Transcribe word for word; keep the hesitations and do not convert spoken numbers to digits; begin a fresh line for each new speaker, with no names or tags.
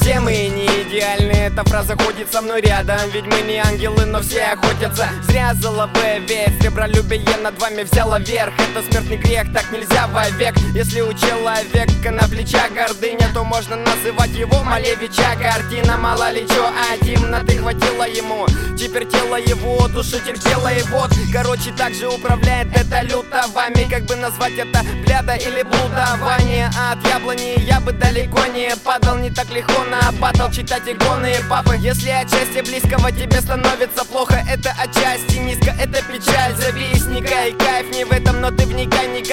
Все мы не идеальны, эта фраза ходит со мной рядом. Ведь мы не ангелы, но все охотятся. Зря золотое, ведь сребролюбие над вами взяло верх. Это смертный грех, так нельзя вовек. Если у человека на плечах гордыня, то можно называть его Малевича. Картина, мало ли чё, а темноты хватило ему. Теперь тело его, души терпела и вот. Короче, так же управляет это люто вами. Как бы назвать это бляда или блудование? От яблони я бы далеко не падал. Не так легко на батл читать игоны папы. Если от счастья близкого тебе становится плохо, это отчасти низко, это печаль. Завистника и кайф не в этом, но ты вникай, не